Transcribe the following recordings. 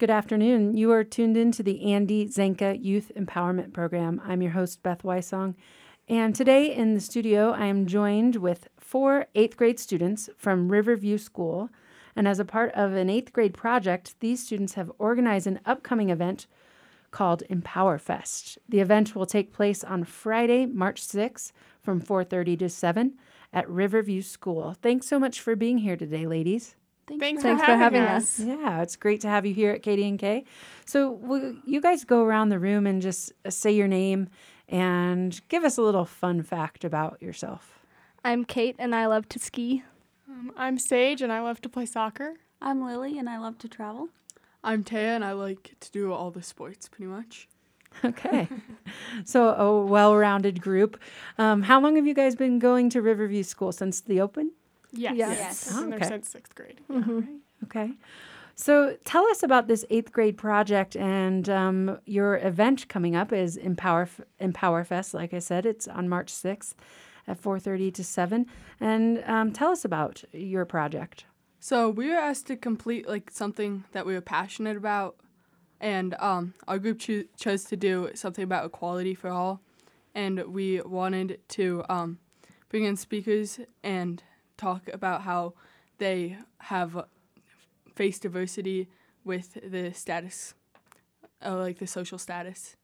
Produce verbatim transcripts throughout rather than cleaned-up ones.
good afternoon. You are tuned in to the Andy Zanka Youth Empowerment Program. I'm your host, Beth Weissong. And today in the studio, I am joined with four eighth grade students from Riverview School. And as a part of an eighth grade project, these students have organized an upcoming event called Empower Fest. The event will take place on Friday, March sixth from four thirty to seven at Riverview School. Thanks so much for being here today, ladies. Thanks, Thanks, for, for, having, having us. us. Yeah, it's great to have you here at K D N K. So will you guys go around the room and just say your name and give us a little fun fact about yourself? I'm Kate, and I love to ski. Um, I'm Sage, and I love to play soccer. I'm Lily, and I love to travel. I'm Taya, and I like to do all the sports, pretty much. Okay. So a well-rounded group. Um, how long have you guys been going to Riverview School? Since the open? Yes. Yes. yes. Oh, Been there okay. since sixth grade. Mm-hmm. Okay. So tell us about this eighth grade project and um, your event coming up is Empower Empower Fest. Like I said, it's on March sixth at four thirty to seven. And um, tell us about your project. So we were asked to complete like something that we were passionate about, and um, our group cho- chose to do something about equality for all, and we wanted to um, bring in speakers and talk about how they have faced diversity with the status, uh, like the social status.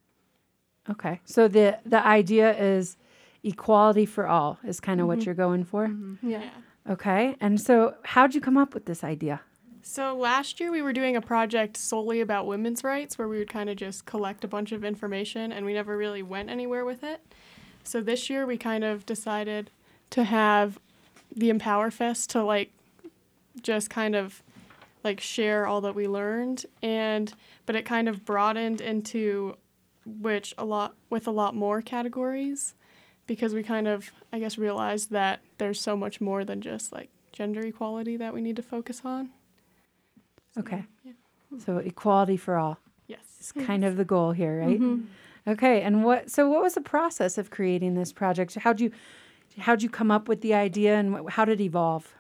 Okay. So the, the idea is equality for all is kind of Mm-hmm. what you're going for? Mm-hmm. Yeah. Yeah. Okay. And so how'd you come up with this idea? So last year we were doing a project solely about women's rights where we would kind of just collect a bunch of information and we never really went anywhere with it. So this year we kind of decided to have the Empower Fest to like just kind of like share all that we learned, and but it kind of broadened into which a lot with a lot more categories because we kind of I guess realized that there's so much more than just like gender equality that we need to focus on. Okay. Yeah. So equality for all Yes. is kind of the goal here, right? Mhm. Okay. And what, so what was the process of creating this project? How'd you, how'd you come up with the idea and wh- how did it evolve?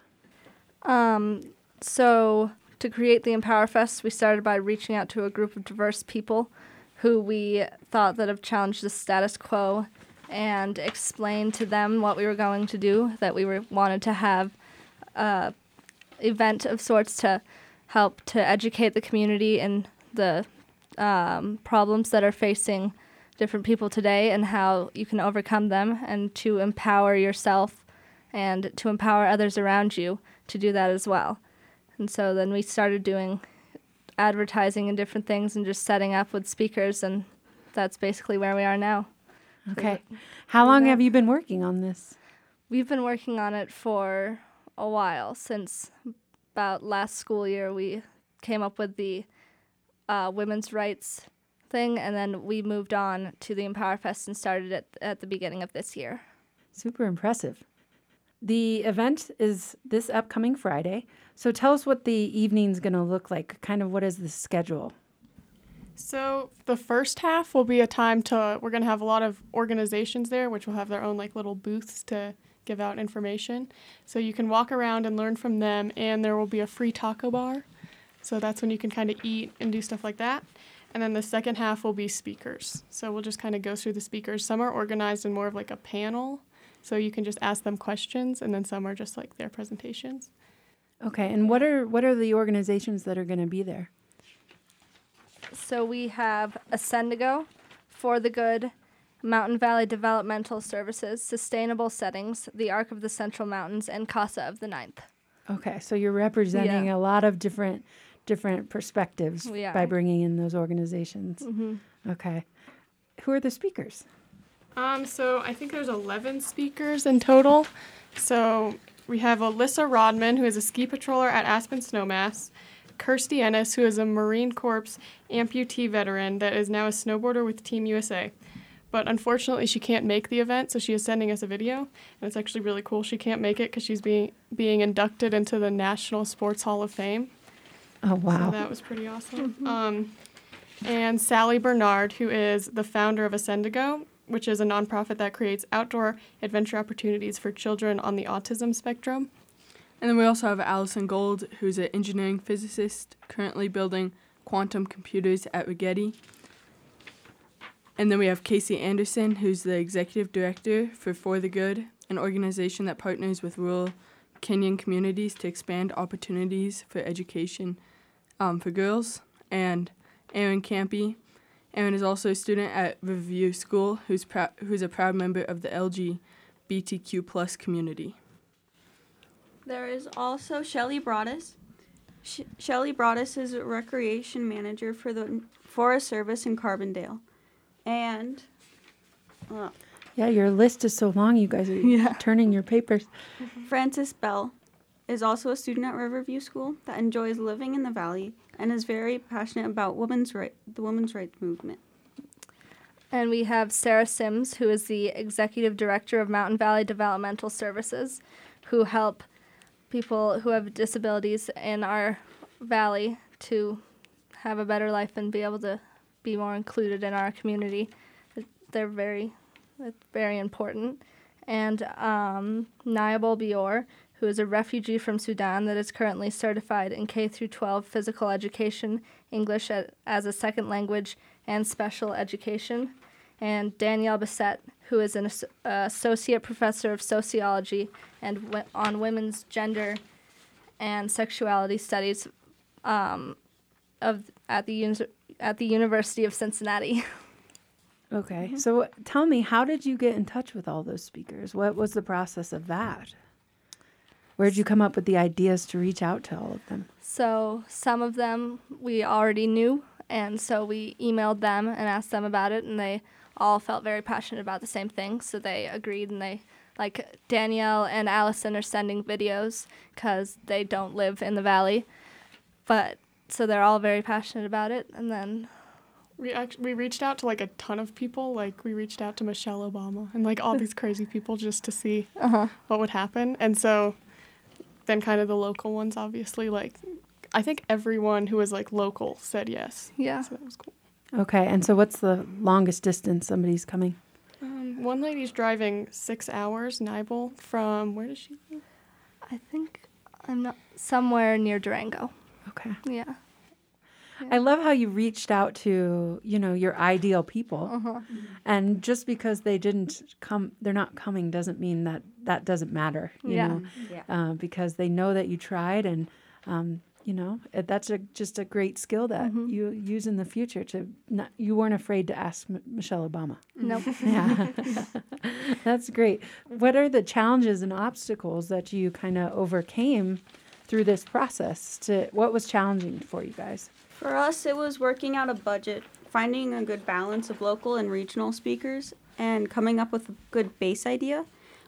Um, so to create the Empower Fest, we started by reaching out to a group of diverse people who we thought that have challenged the status quo and explained to them what we were going to do, that we were wanted to have a event of sorts to help to educate the community in the um, problems that are facing different people today and how you can overcome them, and to empower yourself and to empower others around you to do that as well. And so then we started doing advertising and different things and just setting up with speakers, and that's basically where we are now. Okay. How long have you been working on this? We've been working on it for a while. Since about last school year, we came up with the uh, women's rights thing, and then we moved on to the Empower Fest and started it at the beginning of this year. Super impressive. The event is this upcoming Friday. So tell us what the evening's going to look like. Kind of what is the schedule? So the first half will be a time to, we're going to have a lot of organizations there, which will have their own like little booths to give out information. So you can walk around and learn from them, and there will be a free taco bar. So that's when you can kind of eat and do stuff like that. And then the second half will be speakers. So we'll just kind of go through the speakers. Some are organized in more of like a panel, so you can just ask them questions, and then some are just like their presentations. Okay. And what are what are the organizations that are going to be there? So we have Ascendigo, For the Good, Mountain Valley Developmental Services, Sustainable Settings, the Arc of the Central Mountains, and Casa of the Ninth. Okay. So you're representing Yeah. a lot of different different perspectives We are. by bringing in those organizations. Mm-hmm. Okay. Who are the speakers? Um, so I think there's eleven speakers in total. So we have Alyssa Rodman, who is a ski patroller at Aspen Snowmass, Kirsty Ennis, who is a Marine Corps amputee veteran that is now a snowboarder with Team U S A. But unfortunately, she can't make the event, so she is sending us a video, and it's actually really cool. She can't make it because she's being being inducted into the National Sports Hall of Fame. Oh, wow. So that was pretty awesome. Um, and Sally Bernard, who is the founder of Ascendigo, which is a nonprofit that creates outdoor adventure opportunities for children on the autism spectrum. And then we also have Allison Gold, who's an engineering physicist currently building quantum computers at Rigetti. And then we have Casey Anderson, who's the executive director for For the Good, an organization that partners with rural Kenyan communities to expand opportunities for education um, for girls. And Aaron Campy. Aaron is also a student at Riverview School, who's prou- who's a proud member of the L G B T Q plus community. There is also Shelly Broadus. Sh- Shelly Broadus is a recreation manager for the Forest Service in Carbondale. And uh, Yeah, your list is so long, you guys are Yeah. turning your papers. Frances Bell is also a student at Riverview School that enjoys living in the valley and is very passionate about women's right, the women's rights movement. And we have Sarah Sims, who is the executive director of Mountain Valley Developmental Services, who help people who have disabilities in our valley to have a better life and be able to be more included in our community. They're very, it's very important. And um, Nayabol Bior, who is a refugee from Sudan that is currently certified in K through twelve physical education, English at, as a second language, and special education. And Danielle Bissett, who is an as- uh, associate professor of sociology and w- on women's gender and sexuality studies um, of at the uni- at the University of Cincinnati. Okay. So tell me, how did you get in touch with all those speakers? What was the process of that? Where did you come up with the ideas to reach out to all of them? So some of them we already knew, and so we emailed them and asked them about it, and they all felt very passionate about the same thing, so they agreed, and they, like Danielle and Allison are sending videos because they don't live in the valley, but so they're all very passionate about it, and then We actually we reached out to like a ton of people. Like we reached out to Michelle Obama and like all these crazy people just to see uh-huh. what would happen. And so then kind of the local ones, obviously, like I think everyone who was like local said yes. Yeah. So that was cool. Okay. And so what's the longest distance somebody's coming? Um, one lady's driving six hours, Nibel, from where does she live? I think I'm not somewhere near Durango. Okay. Yeah. I love how you reached out to, you know, your ideal people. Uh-huh. And just because they didn't come, they're not coming doesn't mean that that doesn't matter, you Yeah. know, Yeah. uh, because they know that you tried and, um, you know, it- that's a, just a great skill that Mhm. you use in the future to not, you weren't afraid to ask M- Michelle Obama. Nope. Yeah. That's great. What are the challenges and obstacles that you kind of overcame through this process? To what was challenging for you guys? For us, it was working out a budget, finding a good balance of local and regional speakers, and coming up with a good base idea,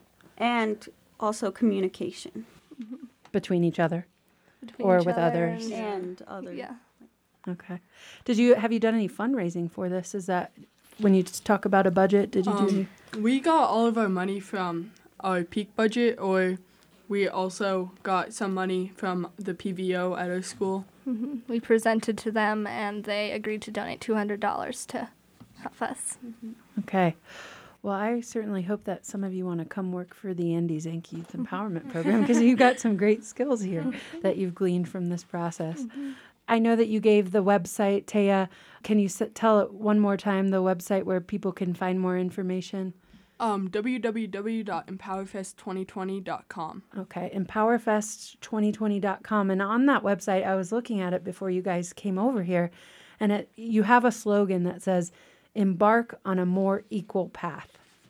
and also communication Between each other? Between Or each with other others. and- and other. Yeah. Okay. Did you have you done any fundraising for this? Is that when you just talk about a budget? Did you do? Um, Any? we got all of our money from our peak budget, or we also got some money from the P V O at our school. hmm We presented to them, and they agreed to donate two hundred dollars to help us. Okay. Well, I certainly hope that some of you want to come work for the Andy Zank Youth Empowerment Program because you've got some great skills here that you've gleaned from this process. I know that you gave the website, Taya. Can you s- tell it one more time, the website where people can find more information? Um, w w w dot empower fest twenty twenty dot com. Okay, empower fest twenty twenty dot com. And on that website, I was looking at it before you guys came over here, and it, you have a slogan that says, embark on a more equal path.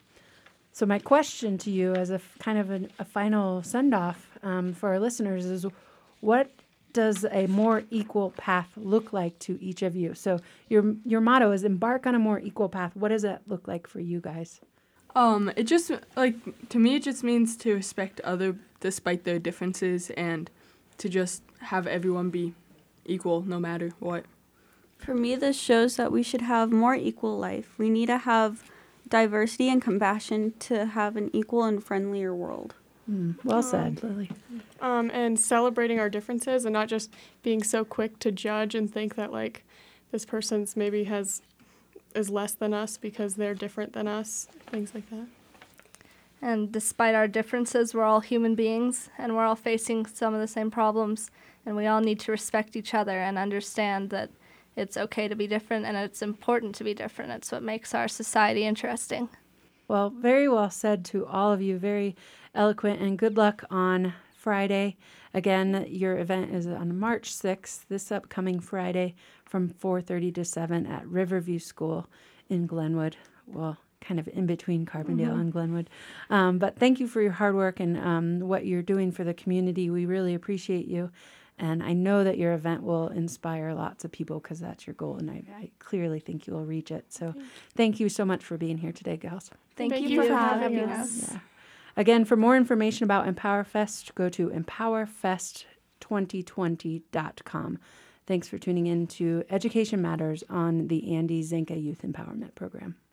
So my question to you as a f- kind of an, a final send-off um, for our listeners is, what does a more equal path look like to each of you? So your your motto is embark on a more equal path. What does that look like for you guys? Um, it just, like, to me, it just means to respect other despite their differences and to just have everyone be equal no matter what. For me, this shows that we should have more equal life. We need to have diversity and compassion to have an equal and friendlier world. Mm, well said, Lily. Um, and celebrating our differences and not just being so quick to judge and think that like this person's maybe has is less than us because they're different than us, things like that. And despite our differences, we're all human beings, and we're all facing some of the same problems, and we all need to respect each other and understand that it's okay to be different and it's important to be different. It's what makes our society interesting. Well, very well said to all of you. Very eloquent, and good luck on Friday. Again, your event is on March sixth, this upcoming Friday, from four thirty to seven at Riverview School in Glenwood. Well, kind of in between Carbondale Mm-hmm. and Glenwood. Um, but thank you for your hard work and um, what you're doing for the community. We really appreciate you. And I know that your event will inspire lots of people because that's your goal. And I, I clearly think you will reach it. So thank you so much for being here today, gals. Thank, Thank you, you for for having having us. us. Yeah. Again, for more information about EmpowerFest, go to empower fest twenty twenty dot com. Thanks for tuning in to Education Matters on the Andy Zanka Youth Empowerment Program.